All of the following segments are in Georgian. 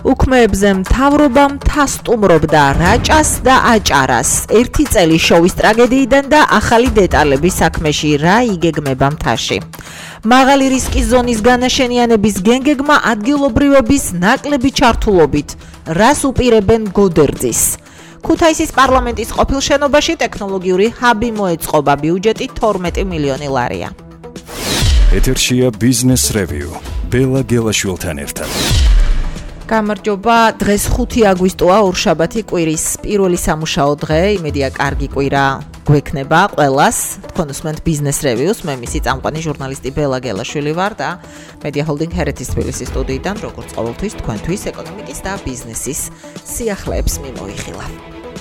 უქმეებზე მთავრობა მთასტუმრობდა რაჭას და აჭარას. ერთი წელი შოვის ტრაგედიიდან და ახალი დეტალების საქმეში რა იგეგმება მთაში. მაღალი რისკის ზონის განაშენიანების გენგეგმა ადგილობრივების ნაკლები ჩართულობით რას უპირებენ გოდერძის. ქუთაისის პარლამენტის ყოფილ შენობაში ტექნოლოგიური ჰაბი მოეწყობა, ბიუჯეტი 12 მილიონი ლარია. ეთერშია ბიზნეს რევიუ ბელა გელაშვილთან ერთად. გამარჯობა, დღეს 5 აგვისტოა, ორშაბათი კვირის პირველი სამუშაო დღე, იმედია კარგი კვირა გვექნება ყველას. თქვენ უსმენთ ბიზნეს რევიუს, მე მისი წამყვანი ჟურნალისტი ბელა გელაშვილი ვარ და მედია ჰოლდინგ ჰერეთის თბილისის სტუდიიდან როგორც ყოველთვის თქვენთვის ეკონომიკის და ბიზნესის სიახლეებს მიმოიხილავ.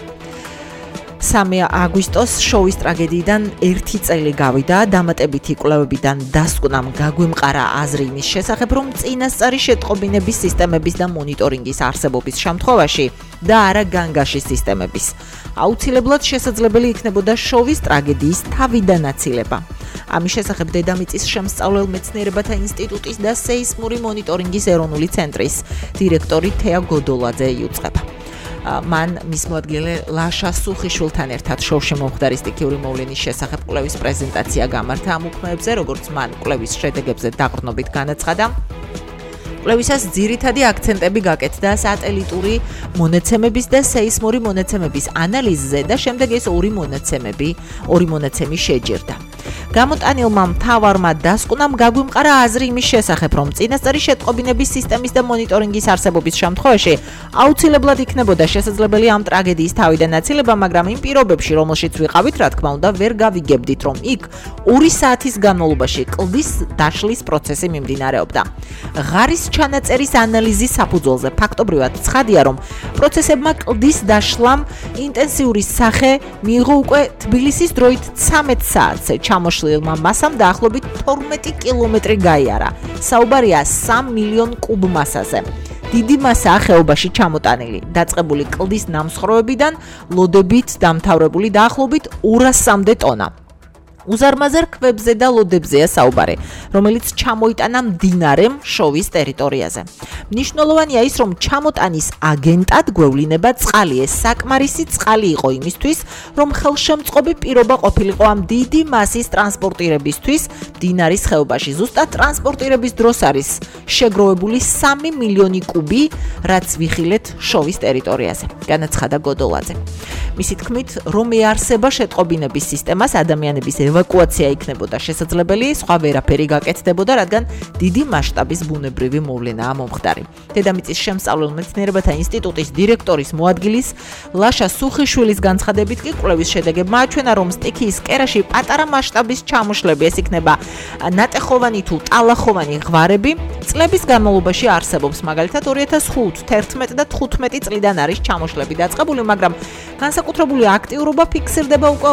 3 აგვისტოს შოვის ტრაგედიიდან 1 წელი გავიდა, დამატებითი კვლევებიდან დასკვნამ გაგვიმყარა აზრი იმის შესახებ, რომ წინასწარი შეტყობინების სისტემების და მონიტორინგის არსებობის შემთხვევაში და არა განგაშის სისტემების აუცილებლად შესაძლებელი იქნებოდა შოვის ტრაგედიის თავიდან აცილება. ამის შესახებ დედამიწის შემსწავლელ მეცნიერებათა ინსტიტუტის და სეისმური მონიტორინგის ეროვნული ცენტრის დირექტორი თეა გოდოლაძე იუწყება. მან მის მოადგილე ლაშა სუხიშვილთან ერთად შოუში მომხდარი სტიქიური მოვლენის შესახებ კვლევის პრეზენტაცია გამართა ამ უქმეებზე, როგორც მან კვლევის შედეგებზე დაყრდნობით განაცხადა. კვლევისას ძირითადი აქცენტები გაკეთდა სატელიტური მონაცემების და სეისმური მონაცემების ანალიზზე და შემდეგ ეს ორი მონაცემი შეჯერდა. გამოტანილმა მთავარმა დასკვნამ გაგვიმყარა აზრი იმის შესახებ, რომ წინასწარი შეტყობინების სისტემის და მონიტორინგის არსებობის შემთხვევაში აუცილებლად იქნებოდა შესაძლებელი ამ ტრაგედიის თავიდან აცილება, მაგრამ იმ პირობებში, რომელშიც ვიყავით, რა თქმა უნდა, ვერ გავიგებდით, რომ იქ 2 საათის განმავლობაში კლდის დაშლის პროცესი მიმდინარეობდა. ღარის ჩანაწერის ანალიზის საფუძველზე ფაქტობრივად ცხადია, რომ პროცესებმა კლდის დაშლამ ინტენსიური სახე მიიღო უკვე თბილისის დროით 13 საათზე. ჩამოშლილმა მასამ დაახლოებით 12 კილომეტრი გაიარა. საუბარია 3 მილიონ კუბ მასაზე. დიდი მასაა ხეობაში ჩამოტანილი. დაწყებული კლდის ნამსხვრევებიდან ლოდებით დამთავრებული დაახლოებით 200-მდე ტონა. უზარმაზარ ქვებზე და ლოდებზეა საუბარი, რომელიც ჩამოიტანა მდინარემ შოვის ტერიტორიაზე. მნიშვნელოვანია ის, რომ ჩამოტანის აგენტად გვევლინება წყალი. ეს საკმარისი წყალი იყო იმისთვის, რომ ხელშემწყობი პირობა ყოფილიყო ამ დიდი მასის ტრანსპორტირებისთვის მდინარის ხეობაში. ზუსტად ტრანსპორტირების დროს არის შეგროვებული 3 მილიონი კუბი, რაც ვიხილეთ შოვის ტერიტორიაზე, განაცხადა გოდოლაძე. მისი თქმით, რომ ეარსება შეტყობინების სისტემას, ადამიანების ევაკუაცია იქნებოდა შესაძლებელი, სხვა ვერაფერი გაკეთდებოდა, რადგან დიდი მასშტაბის ბუნებრივი მოვლენაა მომხდარი. დედამიწის შემსწავლელ მეცნიერებათა ინსტიტუტის დირექტორის მოადგილის ლაშა სუხიშვილის განცხადებით კი კვლევის შედეგებმა აჩვენა, რომ სტიქიის კერაში პატარა მასშტაბის ჩამოშლები, ეს იქნება ნატეხოვანი თუ ტალახოვანი ღვარები, წლების განმავლობაში არსებობს. მაგალითად 2005, 11 და 15 წლიდან არის ჩამოშლები დაწყებული, მაგრამ განსაკუთრებული აქტიურობა ფიქსირდება უკვე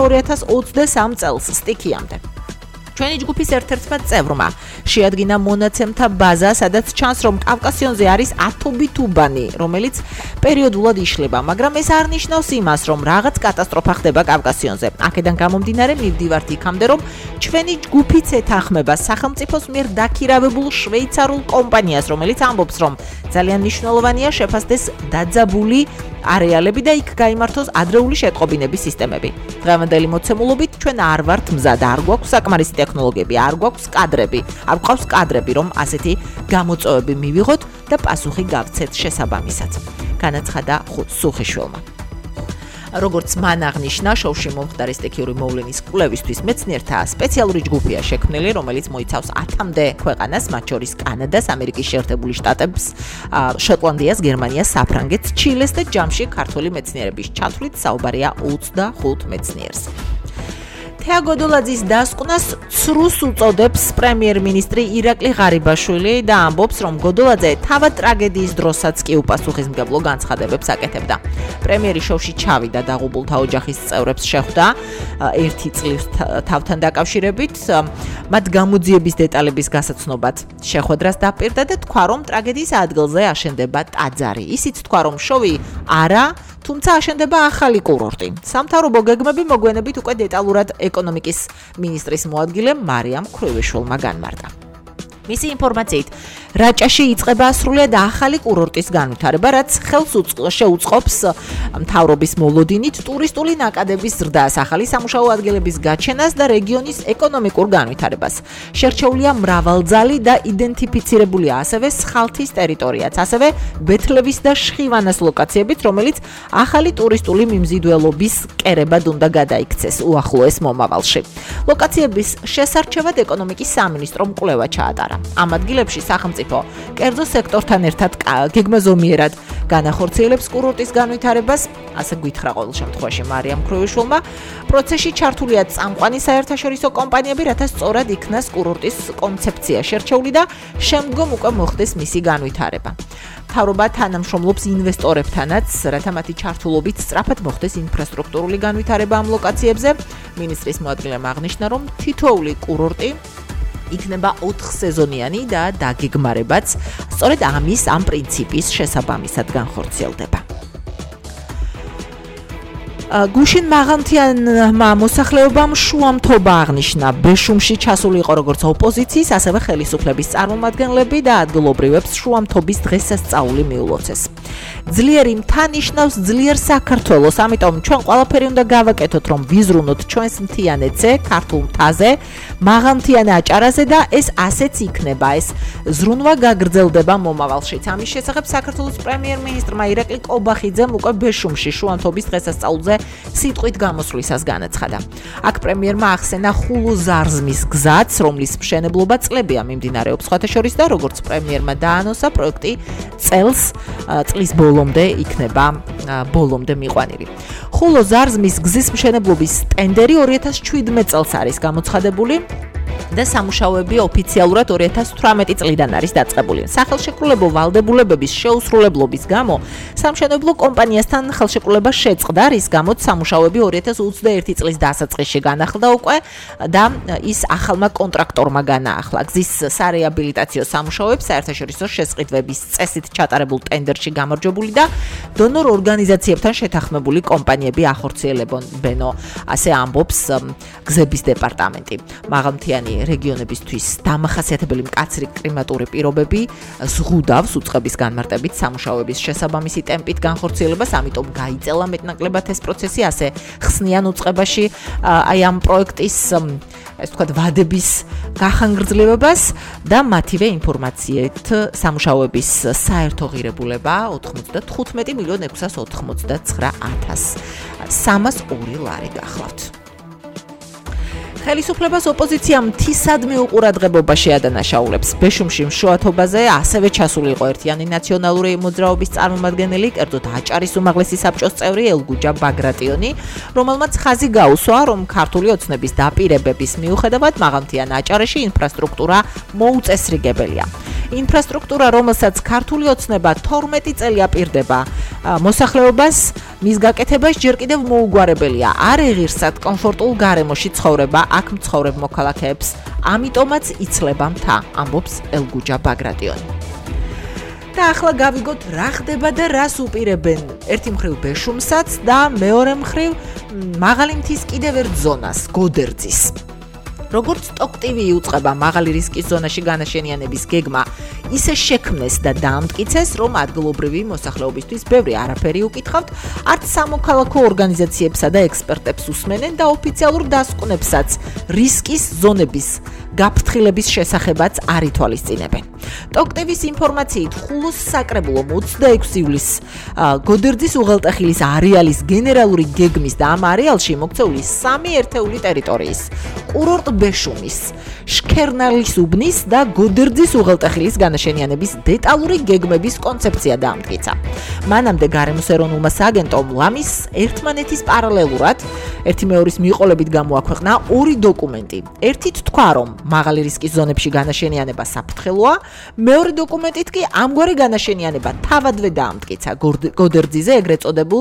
2023 წელს სტიქიამდე. ჩვენი ჯგუფის ერთ-ერთმა წევრმა შეადგინა მონაცემთა ბაზა, სადაც ჩანს, რომ კავკასიონზე არის ათობი თუბანი, რომელიც პერიოდულად იშლება, მაგრამ ეს არ ნიშნავს იმას, რომ რაღაც კატასტროფა ხდება კავკასიონზე. აქედან გამომდინარე მივდივართ იქამდე, რომ ჩვენი ჯგუფიც ეთანხმება სახელმწიფოს მიერ დაქირავებულ შვეიცარულ კომპანიას, რომელიც ამბობს, რომ ძალიან მნიშვნელოვანია შეფასდეს დაძაბული არეალები და იქ გაიმართოს ადრეული შეტყობინების სისტემები. დღევანდელი მოცემულობით ჩვენ არ ვართ მზად, არ გვაქვს საკმარისი ტექნოლოგიები, არ გვაქვს კადრები, რომ ასეთი გამოწვევები მივიღოთ და პასუხი გავცეთ შესაბამისად, განაცხადა სუხიშვილმა. როგორც მან აღნიშნა, შოუში მომხდარი სტიქიური მოვლენის კვლევისთვის მეცნიერთა სპეციალური ჯგუფია შექმნილი, რომელიც მოიცავს 10-მდე ქვეყანას, მათ შორის კანადას, ამერიკის შეერთებული შტატებს, შოტლანდიას, გერმანიას, საფრანგეთს, ჩილეს და ჯამში ქართველი მეცნიერების ჩათვლით საუბარია 25 მეცნიერს. თეა გოდოლაძის დასკვნას ცრუს უწოდებს პრემიერ-მინისტრი ირაკლი ღარიბაშვილი და ამბობს, რომ გოდოლაძე თავად ტრაგედიის დროსაც კი უპასუხისმგებლო განცხადებებს აკეთებდა. პრემიერი შოუში ჩავიდა დაღუპულთა ოჯახის წევრებს შეხვდა 1 წლის თავთან დაკავშირებით, მათ გამოძიების დეტალების გასაცნობად შეხვედრას დაპირდა და თქვა, რომ ტრაგედიის ადგილზე აშენდება ტაძარი. ისიც თქვა, რომ შოვი არა, თუმცა აშენდება ახალი კურორტი. სამთავრობო გეგმები მოგვიანებით უკვე დეტალურად ეკონომიკის მინისტრის მოადგილე მარიამ ქრუვიშვილმა განმარტა. მისი ინფორმაციით, რაჭაში იწყება სრულიად ახალი კურორტის განვითარება, რაც ხელს შეუწყობს მთავრობის მოლოდინით ტურისტული ნაკადების ზრდას, ახალი სამუშაო ადგილების გაჩენას და რეგიონის ეკონომიკურ განვითარებას. შერჩეულია მრავალძალი და იდენტიფიცირებულია ასევე სხალთის ტერიტორიაც, ასევე ბეთლევის და შხივანას ლოკაციებით, რომელიც ახალი ტურისტული მიმზიდველობის კერებად უნდა გადაიქცეს უახლოეს მომავალში. ლოკაციების შესარჩევად ეკონომიკის სამინისტრომ კვლევა ჩაატარა. ამ ადგილებში სახელმწიფო კერძო სექტორთან ერთად გეგმაზომიერად განახორციელებს კურორტის განვითარებას, ასე გითხრა ყოველ შემთხვევაში მარიამ ქროეშულმა. პროცესში ჩართულია წამყვანი საერთაშორისო კომპანიები, რათა სწორად იქნას კურორტის კონცეფცია შერჩეული და შემდგომ უკვე მოხდეს მისი განვითარება. მთავრობა თანამშრომლობს ინვესტორებთანაც, რათა მათი ჩართულობით სწრაფად მოხდეს ინფრასტრუქტურული განვითარება ამ ლოკაციებზე. მინისტრის მოადგილემ აღნიშნა, რომ თითოეული კურორტი იქნება 4 სეზონიანი და დაგეგმარებაც სწორედ ამ პრინციპის შესაბამისად განხორციელდება. გუშინ მაღალმთიანმა მოსახლეობამ შუამთობა აღნიშნა. ბეშუმში ჩასული იყო როგორც ოპოზიციის, ასევე ხელისუფლების წარმომადგენლები და ადგილობრივებს შუამთობის დღესასწაული მიულოცეს. ძლიერი მთა ნიშნავს ძლიერ საქართველოს, ამიტომ ჩვენ ყველაფერი უნდა გავაკეთოთ, რომ ვიზრუნოთ ჩვენს მთიანეთზე, ქართულ მთაზე, მაღალმთიან აჭარაზე და ეს ასეც იქნება. ეს ზრუნვა გაგრძელდება მომავალშიც. ამის შესახებ საქართველოს პრემიერ-მინისტრმა ირაკლი კობახიძემ უკვე ბეშუმში შუამთობის დღესასწაულზე სიტყვით გამოსვლისას განაცხადა. აქ პრემიერმა ახსენა ხულო-ზარზმის გზაც, რომლის მშენებლობა წლებია მიმდინარეობს სხვათა შორის და როგორც პრემიერმა დაანონსა, პროექტი წლის ბოლომდე იქნება ბოლომდე მიყვანილი. ხულო-ზარზმის გზის მშენებლობის ტენდერი 2017 წელს არის გამოცხადებული და სამუშაოები ოფიციალურად 2018 წლიდან არის დაწყებული. სახელშეკრულებო ვალდებულებების შეუსრულებლობის გამო სამშენებლო კომპანიასთან ხელშეკრულება შეწყდა, რის გამოც სამუშაოები 2021 წლის დასაწყისში განახლდა უკვე და ის ახალმა კონტრაქტორმა განაახლა. გზის სარეაბილიტაციო სამუშაოებს საერთაშორისო შესყიდვების წესით ჩატარებულ ტენდერში გამარჯვებული და დონორ ორგანიზაციებთან შეთანხმებული კომპანიები ახორციელებენ, ასე ამბობს გზების დეპარტამენტი. მაღალმთიანი რეგიონებისთვის დამახასიათებელი მკაცრი კლიმატური პირობები ზღუდავს უწყების განმარტებით სამუშაოების შესაბამისი ტემპით განხორციელებას, ამიტომ გაიწელა მეტნაკლებად ეს პროცესი, ასე ხსნიან უწყებაში ამ პროექტის ეს თქვა ვადების გახანგრძლივებას და მათივე ინფორმაციით სამუშაოების საერთო ღირებულება 95,699,302 ლარი გახლავთ. ხელისუფლებას ოპოზიცია მთისადმი უყურადღებობა შეადანაშაულებს. ბეშუმში მშოათობაზე ასევე ჩასული იყო ერთიანი ნაციონალური მოძრაობის წარმომადგენელი, კერძოდ აჭარის უმაღლესი საბჭოს წევრი ელგუჯა ბაგრატიონი, რომელმაც ხაზი გაუსვა, რომ ქართული ოცნების დაპირებების მიუხედავად მაღალმთიან აჭარაში ინფრასტრუქტურა მოუწესრიგებელია. ინფრასტრუქტურა, რომელსაც ქართული ოცნება 12 წელი აპირდება მოსახლეობას, მის გაკეთებას ჯერ კიდევ მოუგვარებელია. არ ეღირსად კომფორტულ გარემოში ცხოვრება აქ მცხოვრებ მოქალაქეებს, ამიტომაც იცლება მთა, ამბობს ელგუჯა ბაგრატიონი. და ახლა გავიგოთ რა ხდება და რას უპირებენ ერთი მხრივ ბეშუმსაც და მეორე მხრივ მაღალი მთის კიდევ ერთ ზონას, გოდერძის. როგორც ტოკ-ტივი იუწყება მაღალი რისკის ზონაში განაშენიანების გეგმა, ისე შექმნეს და დაამტკიცეს, რომ ადგილობრივი მოსახლეობისთვის ბევრი არაფერი უკითხავთ, არც სამოქალაქო ორგანიზაციებსა და ექსპერტებს უსმენენ და ოფიციალურ დასკვნებსაც რისკის ზონების გაფრთხილების შესახებაც არ ითვალისწინებენ. ტოკ-ტივის ინფორმაციით ხულოს საკრებულო 26 ივლისს გოდერძის უღელტეხილის არეალის გენერალური გეგმის და ამ არეალში მოქცეული 3 ერთეული ტერიტორიის, კურორტ ბეშუმის, შქერნალის უბნის და გოდერძის უღელტეხილის განაშენიანების დეტალური გეგმების კონცეფცია დაამტკიცა. მანამდე გარემოს ეროვნულმა სააგენტომ ლამის ერთმანეთის პარალელურად ერთი მეორის მიყოლებით გამოაქვეყნა ორი დოკუმენტი. ერთით თქვა, რომ მაღალი რისკის ზონებში განაშენიანება საფრთხელოა, მეორე დოკუმენტით კი ამგვარი განაშენიანება თავადვე დაამტკიცა გოდერძიზე, ეგრეთ წოდებულ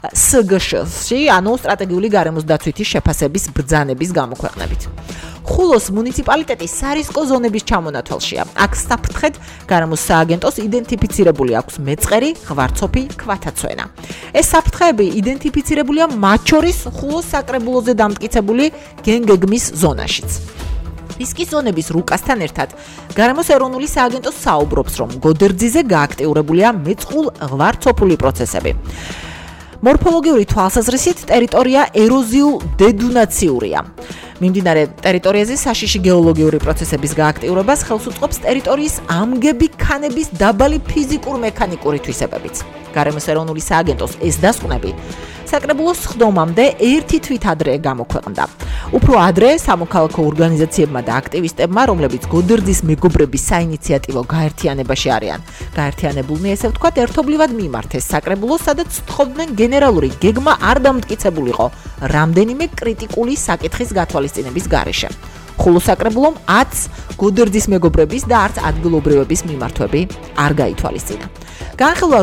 სგშ-ში, ანუ სტრატეგიული გარემოს დაცვითი შეფასების ბრძანების გამოქვეყნებით. ხულოს მუნიციპალიტეტი სარისკო ზონების ჩამონათვალშია. აქ საფრთხედ გარემოს სააგენტოს იდენტიფიცირებული აქვს მეწყერი, ღვარცოფი, ქვათაცვენა. ეს საფრთხეები იდენტიფიცირებულია მათ შორის ხულოს საკრებულოზე დამტკიცებული გენგეგმის ზონაშიც. ის კი ზონების რუკასთან ერთად გარემოს ეროვნული სააგენტოს საუბრობს, რომ გოდერძიზე გააქტიურებულია მეწყულ ღვარცოფული პროცესები. მორფოლოგიური თვალსაზრისით ტერიტორია ეროზიულ დედუნაციურია. მიმდინარე ტერიტორიაზე საშიში გეოლოგიური პროცესების გააქტიურებას ხელს უწყობს ტერიტორიის ამგები ქანების დაბალი ფიზიკურ-მექანიკური თვისებებიც. გარემოს ეროვნული სააგენტოს ეს დასკვნები საკრებულოს სხდომამდე ერთი თვით ადრე გამოქვეყნდა. უფრო ადრე სამოქალაქო ორგანიზაციებმა და აქტივისტებმა, რომლებიც გოდერძის მეგობრების საინიციატივო გაერთიანებაში არიან, გაერთიანებულნი ესე ვთქვათ, ერთობლივად მიმართეს საკრებულოს, სადაც თხოვდნენ გენერალური გეგმა არ დამტკიცებულიყო რამდენიმე კრიტიკული საკითხის გათვალისწინების გარეშე. ხოლო საკრებულომ 10 გოდერძის მეგობრების და არც ადგილობრივების მიმართვები არ გაითვალისწინა. განხილვა,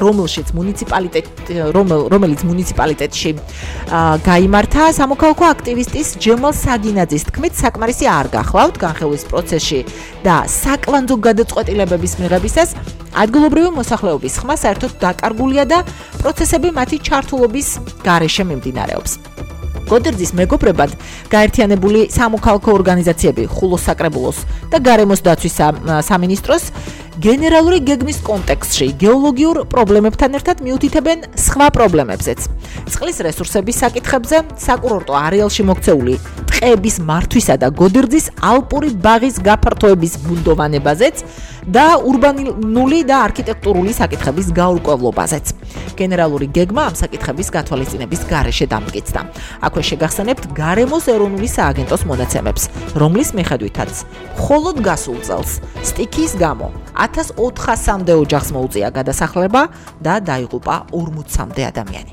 რომელიც მუნიციპალიტეტში გაიმართა, სამოქალაქო აქტივისტის ჯემალ საგინაძის თქმით, საკმარისი არ გახლავთ განხილვის პროცესში და საკვანძო გადაწყვეტილებების მიღებისას ადგილობრივი მოსახლეობის ხმა საერთოდ დაკარგულია და პროცესები მათი ჩართულობის გარეშე მიმდინარეობს. გოდერძის მეგობრებად გაერთიანებული სამოქალაქო ორგანიზაციები ხულოს საკრებულოს და გარემოს დაცვის სამინისტროს გენერალური გეგმის კონტექსტში გეოლოგიურ პრობლემებთან ერთად მიუთითებენ სხვა პრობლემებზეც. წყლის რესურსების საკითხებზე, საკურორტო არეალში მოქცეული ტყეების მართვისა და გოდერძის ალპური ბაღის გაფართოების ბუნდოვანებაზეც და ურბანული და არქიტექტურული საკითხების გაურკვევლობაზეც. გენერალური გეგმა ამ საკითხების გათვალისწინების გარეშე დამტკიცდა. აქვე შეგახსენებთ გარემოს ეროვნული სააგენტოს მონაცემებს, რომლის მიხედვითაც მხოლოდ გასულ წელს სტიქიის გამო 1400-მდე ოჯახს მოუწია გადასახლება და დაიღუპა 40-მდე ადამიანი.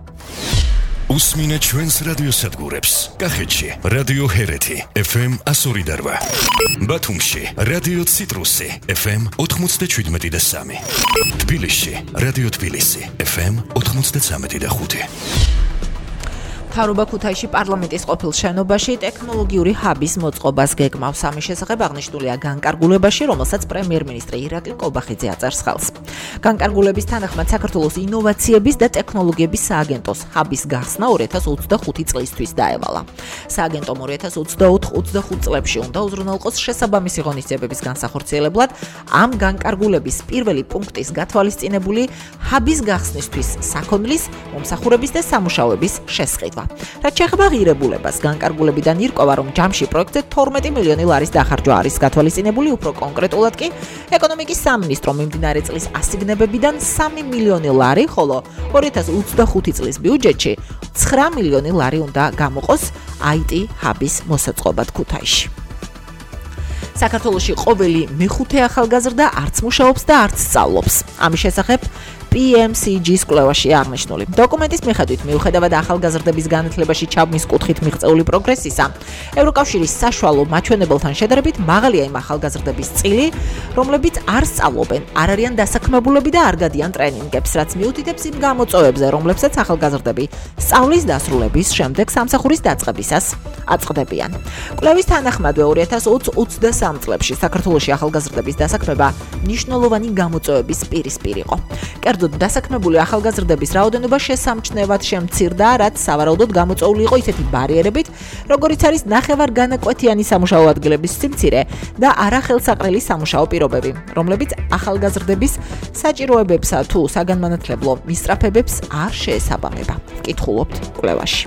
უსმინეთ ჩვენს რადიოსადგურებს. კახეთში რადიო ჰერეთი FM 102.8, ბათუმში რადიო ციტრუსი FM 97.3, თბილისში რადიო თბილისი FM 93.5. მთავრობა ქუთაისში პარლამენტის ყოფილ შენობაში ტექნოლოგიური ჰაბის მოწყობას გეგმავს. ამის შესახებ აღნიშნულია განკარგულებაში, რომელსაც პრემიერ-მინისტრი ირაკლი კობახიძე აწერს ხელს. განკარგულების თანახმად საქართველოს ინოვაციების და ტექნოლოგიების სააგენტოს ჰაბის გახსნა 2025 წლისთვის დაევალა. სააგენტომ 2024-25 წლებში უნდა უზრუნველყოს შესაბამისი ღონისძიებების განსახორციელებლად ამ განკარგულების პირველი პუნქტის გათვალისწინებული ჰაბის გახსნისთვის საქონლის, მომსახურების და სამუშაოების შესყიდვა. რაც შეეხება ღირებულებას, განკარგულებიდან ირკვევა, რომ ჯამში პროექტზე 12 მილიონი ლარის დახარჯვა არის გათვალისწინებული, უფრო კონკრეტულად კი ეკონომიკის სამინისტრომ მიმდინარე წლის ასიგნებებიდან 3 მილიონი ლარი, ხოლო 2025 წლის ბიუჯეტში 9 მილიონი ლარი უნდა გამოყოს IT ჰაბის მოსაწყობად ქუთაისში. საქართველოში ყოველი მეხუთე ახალგაზრდა არც მუშაობს და არც სწავლობს. ამის შესახებ PMCG-ს კვლევაში აღნიშნული. დოკუმენტის მიხედვით, მიუხედავად ახალგაზრდების განათლებაში ჩაბმის კუთხით მიღწეული პროგრესისა, ევროკავშირის საშუალო მაჩვენებელთან შედარებით მაღალია იმ ახალგაზრდების წილი, რომლებიც არ სწავლობენ, არ არიან დასაქმებულები და არ გადიან ტრენინგებს, რაც მიუთითებს იმ გამოწვევებზე, რომლებსაც ახალგაზრდები სწავლის დასრულების შემდეგ სამსახურის დაწყებისას აწყდებიან. კვლევის თანახმადვე 2020-23 წლებში საქართველოში ახალგაზრდების დასაქმება მნიშვნელოვანი გამოწვევების პირისპირ იყო. კერძოდ დასაქმებული ახალგაზრდების რაოდენობა შესამჩნევად შემცირდა, რაც სავარაუდოდ გამოწვეული იყო ისეთი ბარიერებით, როგორიც არის ნახევარგანაკვეთიანი სამუშაო ადგილების სიმცირე და არახელსაყრელი სამუშაო პირობები, რომლებიც ახალგაზრდების საჭიროებებსა თუ საგანმანათლებლო მისწრაფებებს არ შეესაბამება. ვკითხულობთ კვლევაში.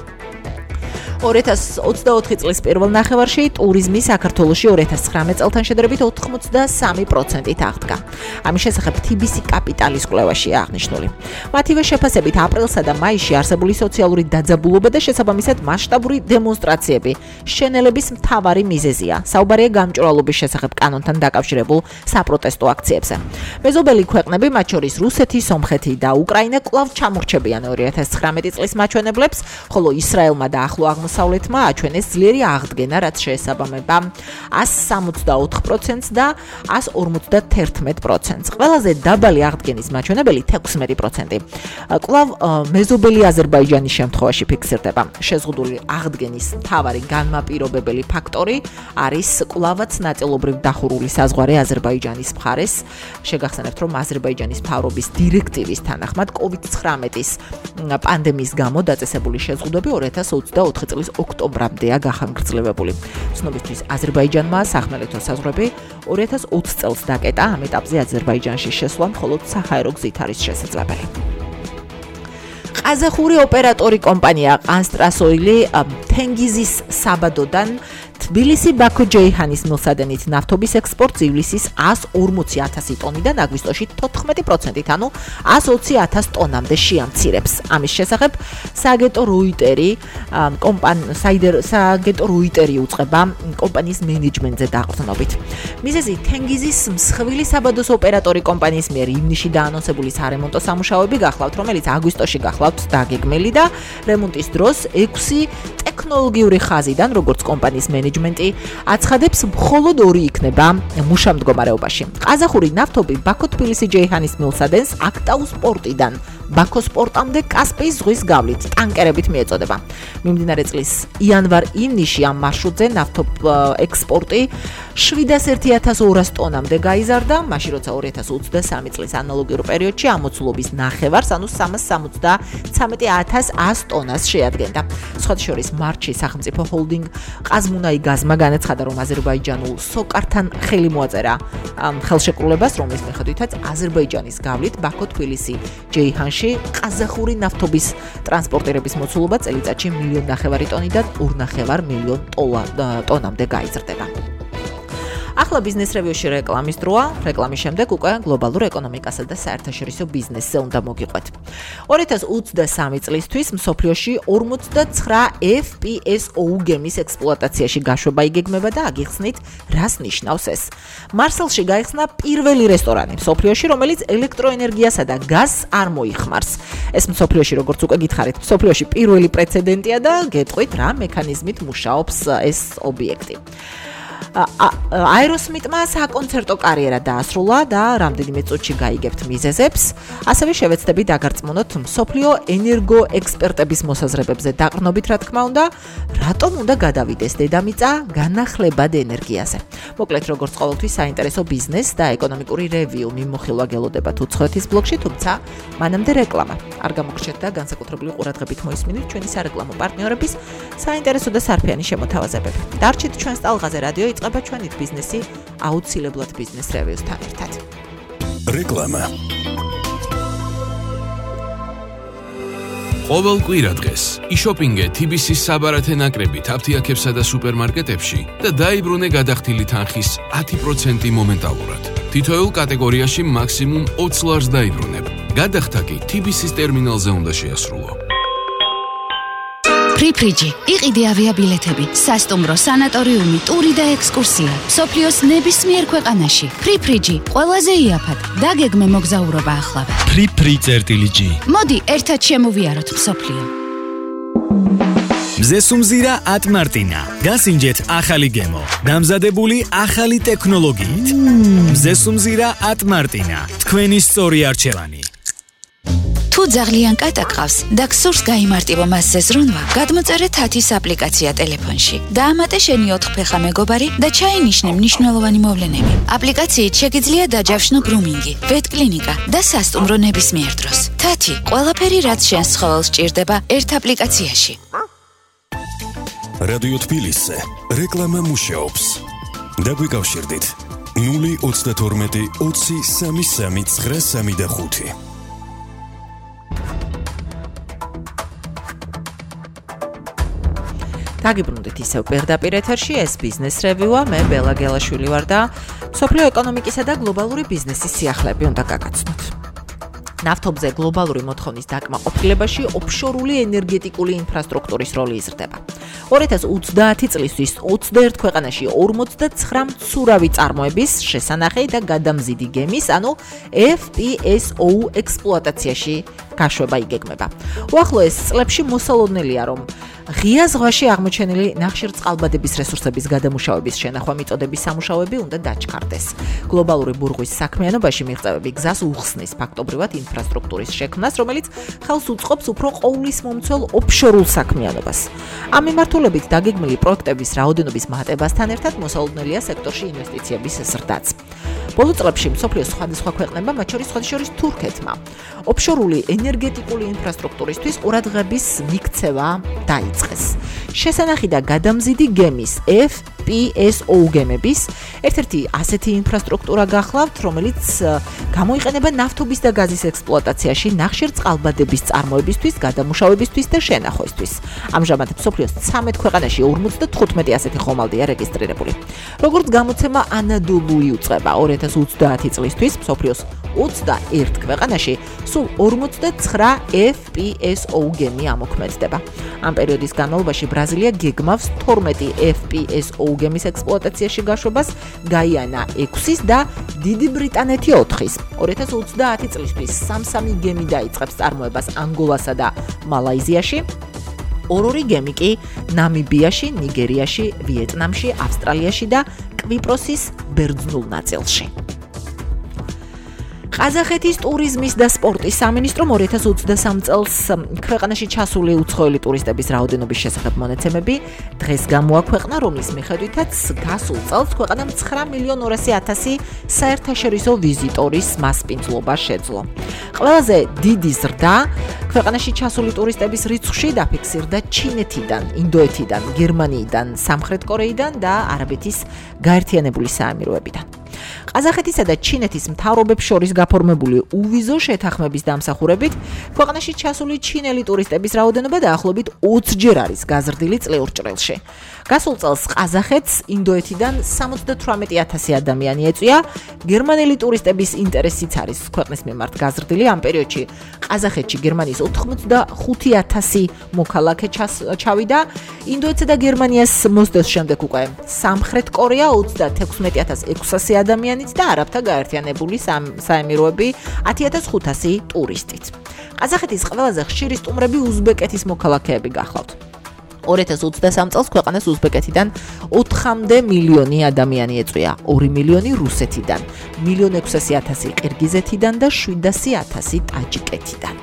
2024 წლის პირველ ნახევარში ტურიზმი საქართველოში 2019 წელთან შედარებით 83%-ით აღდგა. ამის შესახებ TBC კაპიტალის კვლევაში აღნიშნული. მათივე შეფასებით აპრილსა და მაისში არსებული სოციალური დაძაბულობა და შესაბამისად მასშტაბური დემონსტრაციები შენელების მთავარი მიზეზია. საუბარია გამჭვირვალობის შესახებ კანონთან დაკავშირებულ საპროტესტო აქციებზე. მეზობელი ქვეყნები, მათ შორის რუსეთი, სომხეთი და უკრაინა კვლავ ჩამორჩებიან 2019 წლის მაჩვენებლებს, ხოლო ისრაელმა და ახლო აღმოსავლეთმა აჩვენეს ძლიერი აღდგენა, რაც შეესაბამება 164%-ს და 151%-ს. ყველაზე დაბალი აღდგენის მაჩვენებელი 16%. კვლავ მეზობელი აზერბაიჯანის შემთხვევაში ფიქსირდება. შეზღუდული აღდგენის მთავარი განმაპირობებელი ფაქტორი არის კვლავაც ნაწილობრივ დახურული საზღვარი აზერბაიჯანის მხარეს. შეგახსენებთ, რომ აზერბაიჯანის მთავრობის დირექტივის თანახმად COVID-19 პანდემიის გამო დაწესებული შეზღუდვები 2024 წლის ოქტომბრამდეა გახანგრძლივებული. ცნობისთვის აზერბაიჯანმა სახმელეთო საზღვრები 2020 წელს დაკეტა, ამ ეტაპზე აზერბაიჯანში შესვლა მხოლოდ საჰაერო გზით არის შესაძლებელი. ყაზახური ოპერატორი კომპანია ყანსტრასოილი თენგიზის საბადოდან თბილისი-ბაქო-ჯეიჰანის მილსადენით ნავთობის ექსპორტს ივლისის 140,000 ტონიდან აგვისტოში 14%-ით, ანუ 120,000 ტონამდე შეამცირებს. ამის შესახებ სააგენტო როიტერი უწყება კომპანიის მენეჯმენტზე დაყრდნობით. მიზეზი თენგიზის მსხვილი საბადოს ოპერატორი კომპანიის მიერ ივნისში დაანონსებული სარემონტო სამუშაოები გახლავთ, რომელიც აგვისტოში გახლავთ დაგეგმილი და რემონტის დროს 6 ტექნოლოგიური ხაზიდან, როგორც კომპანიის მენეჯმენტი აცხადებს, მხოლოდ 2 იქნება მუშა მდგომარეობაში. ყაზახური ნავთობი ბაქო-თბილისი-ჯეიჰანის მილსადენს აქტაუს პორტიდან ბაქოს პორტამდე კასპიის ზღვის გავლით ტანკერებით მიეწოდება. მიმდინარე წლის იანვარ-ივნისში ამ მარშრუტზე ნავთობ ექსპორტი 701,200 ტონამდე გაიზარდა, მაშინ როცა 2023 წლის ანალოგიურ პერიოდში ამოცულობის ნახევარს, ანუ 313,100 ტონას შეადგენდა. სხვათა შორის მარტში სახელმწიფო ჰოლდინგ ყაზმუნაიგაზმა განაცხადა, რომ აზერბაიჯანულ სოკართან ხელი მოაწერა ხელშეკრულებას, რომლის მიხედვითაც აზერბაიჯანის გავლით ბაქო-თბილისი-ჯეიჰანში ყაზახური ნავთობის ტრანსპორტირების მოცულობა წელიწადში 1,500,000 ტონიდან 2,500,000 ტონამდე გაიზრდება. ახლა ბიზნეს რევიუში რეკლამის დროა. რეკლამის შემდეგ უკვე გლობალურ ეკონომიკასა და საერთაშორისო ბიზნესზე უნდა მოგიყვეთ. 2023 წლისთვის მსოფლიოში 49 FPSO გემის ექსპლუატაციაში გაშვება იგეგმება და აგიხსნით, რას ნიშნავს ეს. მარსელში გაიხსნა პირველი რესტორანი მსოფლიოში, რომელიც ელექტროენერგიასა და გაზს არ მოიხმარს. ეს მსოფლიოში, როგორც უკვე გითხარით, მსოფლიოში პირველი პრეცედენტია და გეტყვით, რა მექანიზმით მუშაობს ეს ობიექტი. აეროსმიტმა საკონცერტო კარიერა დაასრულა და რამდენიმე წუთში გაიგებთ მიზეზებს. ასევე შევეცდებით დაგარწმუნოთ მსოფლიო ენერგო ექსპერტების მოსაზრებებზე დაყრდნობით, რა თქმა უნდა, რატომ უნდა გადავიდეს დედამიწა განახლებად ენერგიაზე. მოკლედ, როგორც ყოველთვის, საინტერესო ბიზნეს და ეკონომიკური რევიუ მიმოხილვა გელოდებათ უცხოეთის ბლოგში, თუმცა მანამდე რეკლამა. არ გამოგრჩეთ და განსაკუთრებული ყურადღებით მოისმინეთ ჩვენი სარეკლამო პარტნიორების საინტერესო და სარფიანი შემოთავაზებები. დარჩით ჩვენს ტალღაზე რადიო იწყება ჩვენით ბიზნესი აუცილებლად ბიზნეს რევიუსთან ერთად. რეკლამა. ყოველ კვირა დღეს იშოპინგე TBC-ის საბარათე ნაკრებით აფთიაქებსა და სუპერმარკეტებში და დაიბრუნე გადახდილი თანხის 10% მომენტალურად. თითოეულ კატეგორიაში მაქსიმუმ 20 ლარს დაიბრუნებ. გადახდა კი TBC-ის ტერმინალზე უნდა შეასრულო. ფრიფრიჯი, იყიდე ავიაბილეთები, სასტუმრო, სანატორიუმი, ტური და ექსკურსია. მსოფლიოს ნებისმიერ ქვეყანაში. ფრიფრიჯი, ყველაზე იაფად. დაგეგმე მოგზაურობა ახლავე. ფრიფრი.gr. მოდი, ერთად შემოვიაროთ მსოფლიო. მზესუმზირა ატმარტინა. გასინჯეთ ახალი გემო. დამზადებული ახალი ტექნოლოგიით. მზესუმზირა ატმარტინა. თქვენი სწორი არჩევანი. თუ ძაღლიან კატა ყავს და გსურს გაიმარტივო მასზე ზრუნვა, გადმოწერე თათის აპლიკაცია ტელეფონში. დაამატე შენი 4 ფეხა მეგობარი და ჩაინიშნე მნიშვნელოვანი მოვლენები. აპლიკაციით შეგიძლია დაჯავშნო გრუმინგი, ვეტკლინიკა და სასტუმრო ნებისმიერ დროს. თათი, ყველაფერი რაც შენს ცხოველს ჭირდება ერთ აპლიკაციაში. რადიო თბილისზე რეკლამა მუშაობს. დაგვიკავშირდით 032 20 33 935. დაგიბრუნდით ისევ პირდაპირ ეთერში, ეს ბიზნეს რევიუა, მე ბელა გელაშვილი ვარ და მსოფლიო ეკონომიკისა და გლობალური ბიზნესის სიახლეები უნდა გაგაცნოთ. ნავთობზე გლობალური მოთხოვნის დაკმაყოფილებაში ოფშორული ენერგეტიკული ინფრასტრუქტურის როლი იზრდება. 2030 წლისთვის 21 ქვეყანაში 49 მცურავი წარმოების, შესანახი და გადამზიდი გემის, ანუ FPSO ექსპლუატაციაში გაშვება იგეგმება. უახლოეს წლებში მოსალოდნელია, რომ ღია ზღვაში აღმოჩენილი ნახშირწყალბადების რესურსების გადამუშავების შენახვა მიწოდების სამუშაოები უნდა დაჩქარდეს. გლობალური ბურღვის საქმიანობაში მიღწევები გზას უხსნის ფაქტობრივად ინფრასტრუქტურის შექმნას, რომელიც ხელს უწყობს უფრო ყოვლისმომცველ ოფშორულ საქმიანობას. ამ მიმართულებით დაგეგმილი პროექტების რაოდენობის მატებასთან ერთად მოსალოდნელია სექტორში ინვესტიციების ზრდაც. ბოლო წლებში მსოფლიოს სხვადასხვა ქვეყნებმა, მათ შორის თურქეთმა, ოფშორული ენერგეტიკული ინფრასტრუქტურისთვის ყურადღების მიქცევა დაიწყეს. შესანახი და გადამზიდი გემის FPSO გემების ერთ-ერთი ასეთი ინფრასტრუქტურა გახლავთ, რომელიც გამოიყენება ნავთობის და გაზის ექსპლუატაციაში, ნახშირწყალბადების წარმოებისთვის, გადამუშავებისთვის და შენახვისთვის. ამჟამად მსოფლიოს 13 ქვეყანაში 55 ასეთი ხომალდია რეგისტრირებული. როგორც გამოცემა ანადოლუი უწყება 2030 წლისთვის მსოფლიოს 21 ქვეყანაში სულ 49 FPSO გემი ამოქმედდება. ამ პერიოდის განმავლობაში ბრაზილია გეგმავს 12 FPSO გემის ექსპლუატაციაში გაშვებას, გაიანა 6-ის და დიდი ბრიტანეთი 4-ის. 2030 წლისთვის 3 გემი დაიწყებს წარმოებას ანგოლასა და მალაიზიაში. 2 გემი კი ნამიბიაში, ნიგერიაში, ვიეტნამში, ავსტრალიაში და კვიპროსის ბერძნულ ნაწილში. ყაზახეთის ტურიზმის და სპორტის სამინისტრომ 2023 წელს ქვეყანაში ჩასული უცხოელი ტურისტების რაოდენობის შესახებ მონაცემები დღეს გამოაქვეყნა, რომლის მიხედვითაც გასულ წელს ქვეყანამ 9,200,000 საერთაშორისო ვიზიტორის მასპინძლობა შეძლო. ყველაზე დიდი ზრდა ქვეყანაში ჩასული ტურისტების რიცხვში დაფიქსირდა ჩინეთიდან, ინდოეთიდან, გერმანიიდან, სამხრეთ კორეიდან და არაბეთის გაერთიანებული საამიროებიდან. ყაზახეთისა და ჩინეთის მთავრობებს შორის გაფორმებული უვიზო შეთანხმების დამსახურებით ქვეყანაში ჩასული ჩინელი ტურისტების რაოდენობა დაახლოებით 20-ჯერ არის გაზრდილი წლიურ ჭრილში. გასულ წელს ყაზახეთს ინდოეთიდან 78,000 ადამიანი ეწვია, გერმანელი ტურისტების ინტერესიც არის ქვეყნის მიმართ გაზრდილი. ამ პერიოდში ყაზახეთში გერმანიის 85,000 მოქალაქე ჩავიდა, ინდოეთსა და გერმანიას მოსდევს შემდეგ უკვე სამხრეთ კორეა 36,600 ადამიანით და არაბთა გაერთიანებული საემიროები 10,500 ტურისტით. ყაზახეთის ყველაზე ხშირი სტუმრები უზბეკეთის მოქალაქეები გახლავთ. 2023 წელს ქვეყანას უზბეკეთიდან 4 მილიონი ადამიანი ეწვია, 2 მილიონი რუსეთიდან, 1,600,000 ყირგიზეთიდან და 700,000 ტაჯიკეთიდან.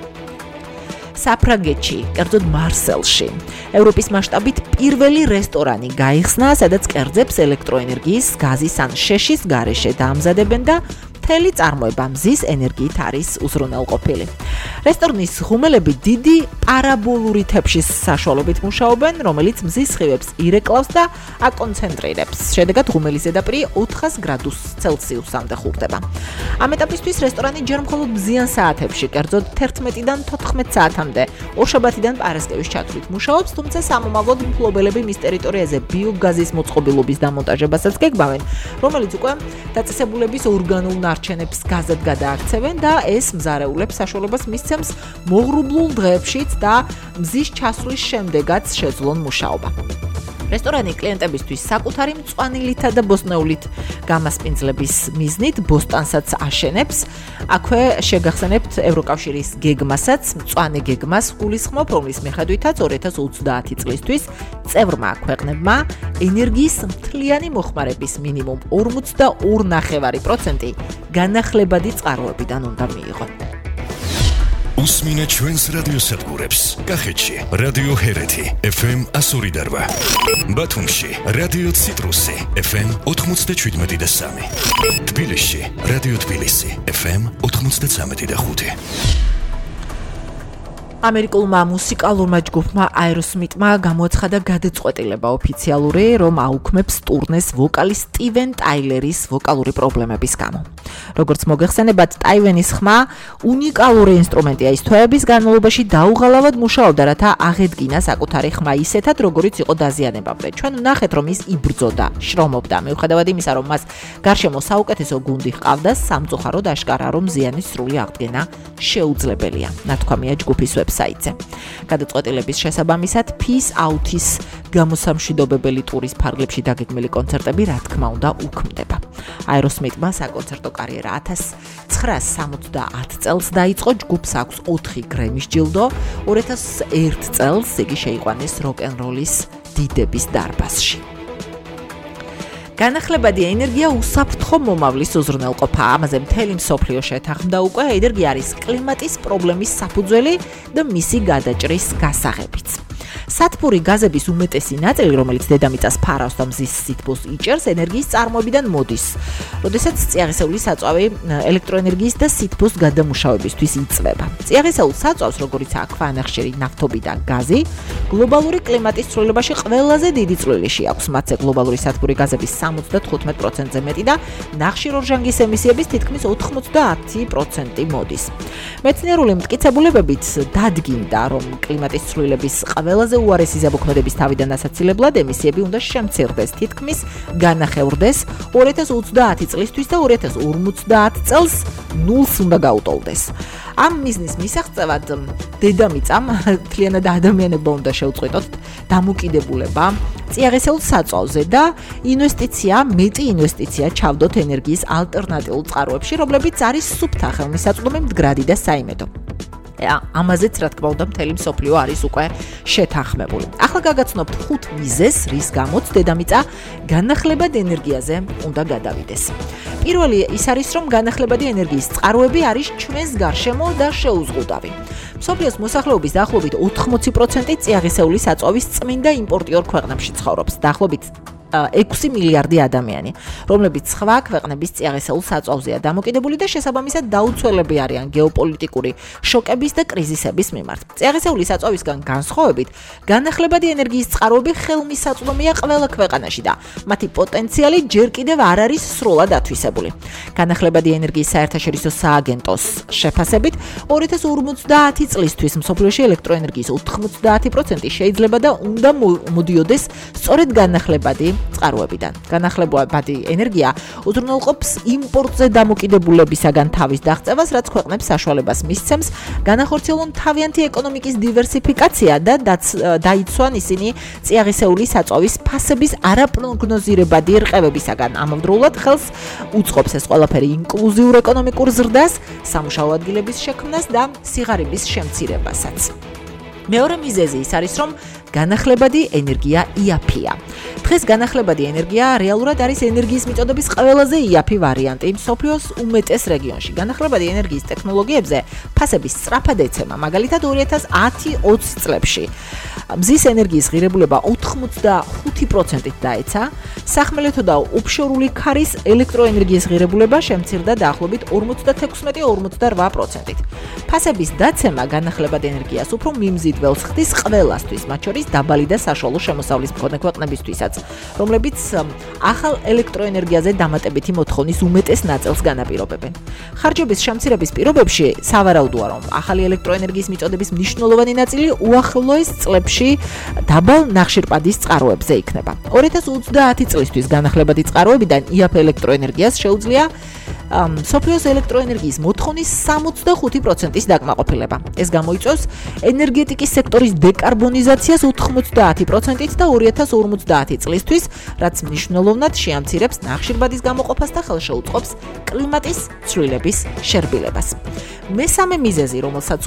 საფრანგეთში, კერძოდ მარსელში, ევროპის მასშტაბით პირველი რესტორანი გაიხსნა, სადაც კერძებს ელექტროენერგიის, გაზის ან შეშის გარეშე დაამზადებენ და მთელი წარმოება მზის ენერგიით არის უზრუნველყოფილი. რესტორნის ღუმელები დიდი პარაბოლური თეფშის საშუალებით მუშაობენ, რომელიც მზის სხივებს ირეკლავს და აკონცენტრირებს. შედეგად ღუმელის ზედაპირი 400 გრადუს ცელსიუსამდე ხურდება. ამ ეტაპისთვის რესტორანი ჯერ მხოლოდ მზიან საათებში, კერძოდ 11-დან 14 საათამდე, ორშაბათიდან პარასკევის ჩათვლით მუშაობს, თუმცა სამომავლოდ მფლობელები მის ტერიტორიაზე ბიოგაზის მოწყობილობის დამონტაჟებასაც გეგმავენ, რომელიც უკვე დაწესებულების ორგანულ ნარჩენებს გაზად გადააქცევენ და ეს მზარეულებს საშუალებას მისცემს მოღრუბლულ დღეებშიც და მზის ჩასვლის შემდეგაც შეძლონ მუშაობა. რესტორანი კლიენტებისთვის საკუთარი მწვანილითა და ბოსტნეულით გამასპინძლების მიზნით ბოსტანსაც აშენებს. აქვე შეგახსენებთ ევროკავშირის გეგმასაც, მწვანე გეგმას გულისხმობ, რომლის მიხედვითაც 2030 წლისთვის წევრმა ქვეყნებმა ენერგიის მთლიანი მოხმარების მინიმუმ 42.5% განახლებადი წყაროებიდან უნდა მიიღონ. უსმინე ჩვენს რადიოსადგურებს. კახეთში რადიო ჰერეთი FM 102.8, ბათუმში რადიო ციტრუსი FM 97.3, თბილისში რადიო თბილისი FM 93.5. ამერიკულმა მუსიკალურმა ჯგუფმა აეროსმითმა გამოაცხადა გადაწყვეტილება ოფიციალური, რომ აუქმებს ტურნეს ვოკალის სტივენ ტაილერის ვოკალური პრობლემების გამო. როგორც მოგეხსენებათ, ტაივენის ხმა უნიკალური ინსტრუმენტია, ის თვეების განმავლობაში დაუღალავად მუშაობდა, რათა აღედგინა საკუთარი ხმა ისეთად, როგორიც იყო დაზიანებამდე. ჩვენ ვნახეთ, რომ ის იბრძოდა, შრომობდა, მიუხედავად იმისა, რომ მას გარშემო საუკეთესო გუნდი ჰყავდა, სამწუხაროდ აშკარა, რომ ზიანის სრული აღდგენა შეუძლებელია. ნათქვამია ჯგუფის ვებსაიტზე. გადაწყვეტილების შესაბამისად, Peace Out-ის გამოსამშვიდობებელი ტურის ფარგლებში დაგეგმილი კონცერტები, რა თქმა უნდა, უქმდება. აეროსმითმა საკონცერტო კარიერა 1970 წელს დაიწყო, ჯგუფს აქვს 4 გრემის ჯილდო, 2001 წელს იგი შეიყვანეს როკ-ენ-როლის დიდების დარბაზში. განახლებადი ენერგია უსაფრთხო მომავლის უზრუნველყოფა. ამაზე მთელი მსოფლიო შეთანხმდა უკვე. ენერგია არის კლიმატის პრობლემის საფუძველი და მისი გადაჭრის გასაღებიც. სათბური გაზების უმეტესი ნაწილი, რომელიც დედამიწას ფარავს და მზის სითბოს იჭერს, ენერგიის წარმოებიდან მოდის. როდესაც წიაღისეულის საწვავი ელექტროენერგიის და სითბოს გადამუშავებისთვის იწვება. წიაღისეულ საწვავს, როგორიც ქვანახშირი, ნავთობი და გაზი, გლობალური კლიმატის ცვლილებაში ყველაზე დიდი წვლილი აქვს. მათზე გლობალური სათბური გაზების 75%-ზე მეტი და ნახშირორჟანგის ემისიების თითქმის 90% მოდის. მეცნიერული მტკიცებულებებით დადგინდა, რომ კლიმატის ცვლილების ყველაზე უარესი ზემოქმედების თავიდან ასაცილებლად ემისიები უნდა შემცირდეს, თითქმის განახევრდეს 2030 წლისთვის და 2050 წელს ნულს უნდა გაუტოლდეს. ამ მიზნის მისაღწევად დედამიწამ მთლიანად ადამიანებმა უნდა შევწყვეტოთ დამოკიდებულება წიაღისეულ საწვავზე და მეტი ინვესტიცია ჩავდოთ ენერგიის ალტერნატიულ წყაროებში, რომლებიც არის სუფთა ხელმისაწვდომი, მდგრადი და საიმედო. ამაზეც რა თქმა უნდა მთელი მსოფლიო არის უკვე შეთანხმებული. ახლა გაგაცნობთ 5 მიზეზს, რის გამოც დედამიწა განახლებად ენერგიაზე უნდა გადავიდეს. პირველი ის არის, რომ განახლებადი ენერგიის წყაროები არის ჩვენს გარშემო და შეუზღუდავი. მსოფლიოს მოსახლეობის დაახლოებით 80% წიაღისეული საწვავის წმინდა იმპორტიორ ქვეყნებში ცხოვრობს. დაახლოებით 6 მილიარდი ადამიანი, რომლებიც სხვა ქვეყნების წიაღისეულ საწვავზეა დამოკიდებული და შესაბამისად დაუცველები არიან გეოპოლიტიკური შოკების და კრიზისების მიმართ. წიაღისეული საწვავისგან განსხვავებით, განახლებადი ენერგიის წყაროები ხელმისაწვდომია ყველა ქვეყანაში და მათი პოტენციალი ჯერ კიდევ არ არის სრულად ათვისებული. განახლებადი ენერგიის საერთაშორისო სააგენტოს შეფასებით, 2050 წლისთვის მსოფლიოში ელექტროენერგიის 90% შეიძლება და უნდა მოდიოდეს სწორედ განახლებადი წყაროებიდან. განახლებადი ენერგია უზრუნველყოფს იმპორტზე დამოკიდებულებისაგან თავის დაღწევას, რაც ქვეყნებს საშუალებას მისცემს განახორციელონ თავიანთი ეკონომიკის დივერსიფიკაცია და დაიცვან ისინი წიაღისეული საწვავის ფასების არაპროგნოზირებადი რყევებისაგან. ამავდროულად ხელს უწყობს ეს ყველაფერი ინკლუზიურ ეკონომიკურ ზრდას, სამუშაო ადგილების შექმნას და სიღარიბის შემცირებასაც. მეორე მიზეზი ის არის, რომ განახლებადი ენერგია იაფია. დღეს განახლებადი ენერგია რეალურად არის ენერგიის მიწოდების ყველაზე იაფი ვარიანტი მსოფლიოს უმეტეს რეგიონში. განახლებადი ენერგიის ტექნოლოგიებზე ფასების სწრაფად ეცემა, მაგალითად 2010-20 წლებში. მზის ენერგიის ღირებულება 85%-ით დაეცა, სახმელეთო და ოფშორული ქარის ელექტროენერგიის ღირებულება შემცირდა დაახლოებით 56-58%-ით. ფასების დაცემა განახლებადი ენერგიას უფრო მიმზიდველს ხდის ყველასთვის, მათ შორის დაბალი და საშუალო შემოსავლის მქონე ქვეყნებისთვისაც, რომლებიც ახალ ელექტროენერგიაზე დამატებითი მოთხოვნის უმეტეს ნაწილს განაპირობებენ. ხარჯების შემცირების პირობებში სავარაუდოა, რომ ახალი ელექტროენერგიის მიწოდების მნიშვნელოვანი ნაწილი უახლოეს წლებში დაბალ ნახშირპადის წყაროებზე იქნება. 2030 წლისთვის განახლებადი წყაროებიდან იაფ ელექტროენერგიას შეუძლია მსოფლიოს ელექტროენერგიის მოთხოვნის 65%-ის დაკმაყოფილება. ეს გამოიწვევს ენერგეტიკის სექტორის დეკარბონიზაციას 90%-ით და 2050 წლისთვის, რაც მნიშვნელოვნად შეამცირებს ნახშირბადის გამოყოფას და ხელშეუწყობს კლიმატის ცვლილების შერბილებას. მესამე მიზეზი, რომელსაც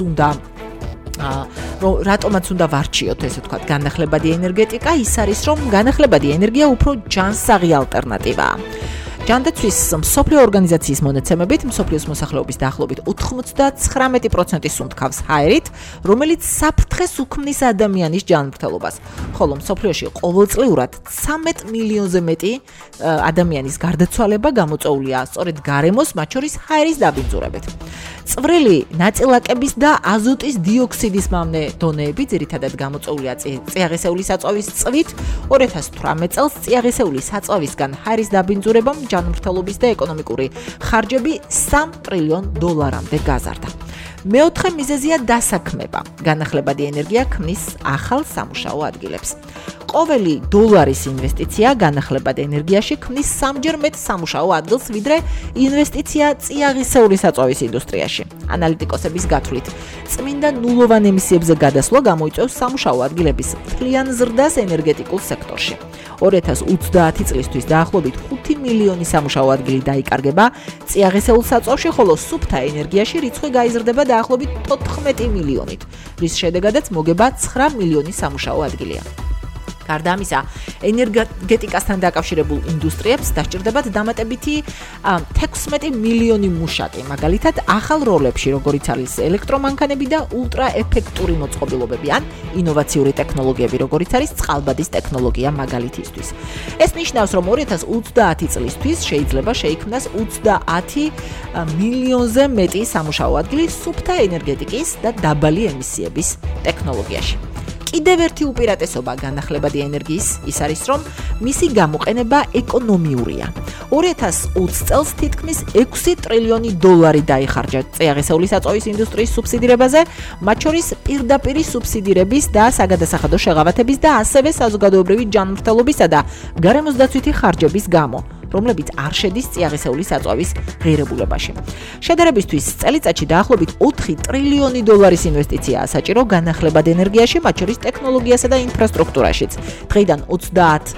რატომაც უნდა ვარჩიოთ, ესე ვთქვათ, განახლებადი ენერგეტიკა, ის არის, რომ განახლებადი ენერგია უფრო ჯანსაღი ალტერნატივაა. ჯანდაცვის მსოფლიო ორგანიზაციის მონაცემებით მსოფლიოს მოსახლეობის დაახლოებით 99% სუნთქავს ჰაერით, რომელიც საფრთხეს უქმნის ადამიანის ჯანმრთელობას. ხოლო მსოფლიოში ყოველწლიურად 13 მილიონზე მეტი ადამიანის გარდაცვალება გამოწვეულია სწორედ გარემოს, მათ შორის ჰაერის დაბინძურებით. წვრილი ნაწილაკების და აზოტის დიოქსიდის მავნე დონეები ძირითადად გამოწვეულია წიაღისეული საწვავის წვით. 2018 წელს წიაღისეული საწვავისგან ჰაერის დაბინძურებამ ჯანმრთელობის და ეკონომიკური ხარჯები $3 ტრილიონამდე გაზარდა. მეოთხე მიზეზია დასაქმება. განახლებადი ენერგია ქმნის ახალ სამუშაო ადგილებს. ყოველი $1 ინვესტიცია განახლებადი ენერგიაში ქმნის 3-ჯერ მეტ სამუშაო ადგილს, ვიდრე ინვესტიცია წიაღისეული საწვავის ინდუსტრიაში. ანალიტიკოსების გათვლით, წმინდა ნულოვან ემისიებზე გადასვლა გამოიწვევს სამუშაო ადგილების მთლიან ზრდას ენერგეტიკულ სექტორში. 2030 წლისთვის დაახლოებით 5 მილიონი სამუშაო ადგილი დაიკარგება წიაღისეულ საწვავში, ხოლო სუფთა ენერგიაში რიცხვი გაიზრდება დაახლოებით 14 მილიონით, რის შედეგადაც მოგება 9 მილიონი სამუშაო ადგილია. გარდა ამისა, ენერგეტიკასთან დაკავშირებულ ინდუსტრიებს დასჭირდებათ დამატებითი 16 მილიონი მუშაკი, მაგალითად, ახალ როლებში, როგორიც არის ელექტრომანქანები და ულტრაეფექტური მოწყობილობები, ან ინოვაციური ტექნოლოგიები, როგორიც არის წყალბადის ტექნოლოგია მაგალითისთვის. ეს ნიშნავს, რომ 2030 წლისთვის შეიძლება შეიქმნას 30 მილიონზე მეტი სამუშაო ადგილი სუფთა ენერგეტიკის და დაბალი ემისიების ტექნოლოგიაში. კიდევ ერთი უპირატესობა განახლებადი ენერგიის ის არის, რომ მისი გამოყენება ეკონომიურია. 2020 წელს თითქმის 6 ტრილიონი დოლარი დაიხარჯა წიაღისეული საწვავის ინდუსტრიის სუბსიდირებაზე, მათ შორის პირდაპირი სუბსიდირების და საგადასახადო შეღავათების და ასევე საზოგადოებრივი ჯანმრთელობისა და გარემოსდაცვითი ხარჯების გამო, რომლებიც არ შედის წიაღისეული საწვავის ღირებულებაში. შედარებისთვის, წელიწადში დაახლოებით 4 ტრილიონი დოლარის ინვესტიციაა საჭირო განახლებად ენერგიაში, მათ შორის ტექნოლოგიასა და ინფრასტრუქტურაშიც. დღეიდან 20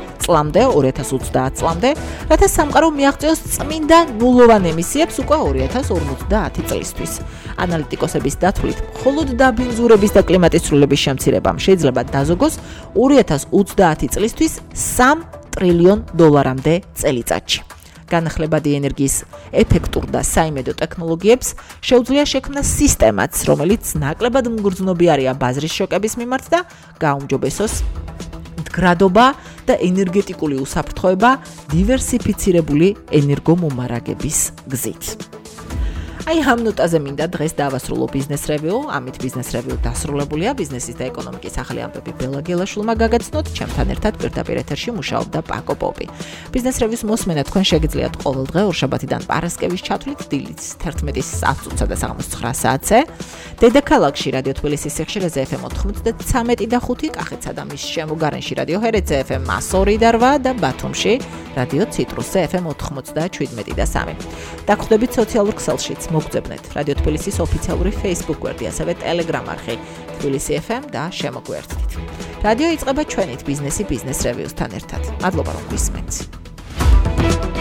წლამდე, რათა სამყარო მიაღწიოს წმინდა ნულოვან ემისიებს უკვე 2050 წლისთვის. ანალიტიკოსების დათვლით, მხოლოდ დაბინძურების და კლიმატის ცვლილების შემცირებამ შეიძლება დაზოგოს 2030 წლისთვის 3 ტრილიონ დოლარამდე წელიწადში. განახლებადი ენერგიის ეფექტურ და საიმედო ტექნოლოგიებს შეუძლია შექმნა სისტემაც, რომელიც ნაკლებად მგრძნობიარეა ბაზრის შოკების მიმართ და გააუმჯობესოს მდგრადობა და ენერგეტიკული უსაფრთხოება დივერსიფიცირებული ენერგომომარაგების გზით. აი ამ ნოტაზე მინდა დღეს დავასრულო ბიზნეს რევიუ. ამით ბიზნეს რევიუ დასრულებულია. ბიზნესის და ეკონომიკის ახალი ამბები ბელა გელაშვილმა გაგაცნოთ. ჩემთან ერთად პირდაპირ ეთერში მუშაობდა პაკო პოპი. ბიზნეს რევიუს მოსმენა თქვენ შეგიძლიათ ყოველ დღე ორშაბათიდან პარასკევის ჩათვლით დილით 11-ის 10-ზე და საღამოს 9 საათზე. დედაქალაქში რადიო თბილისის სიხშირეზე FM 93 და 5, კახეთსა და მის შემოგარენში რადიო ჰერეთზე FM 102 და 8 და ბათუმში რადიო ციტრუსზე FM 97 და 3. დაგხვდებით სოციალურ ქსელშიც. მოგწებნეთ რადიო თბილისის ოფიციალური Facebook გვერდი, ასევე Telegram არხი თბილისი FM და შემოგვერთდით. რადიო იწყება ჩვენით ბიზნეს რევიუსთან ერთად. მადლობა რომ გვისმენთ.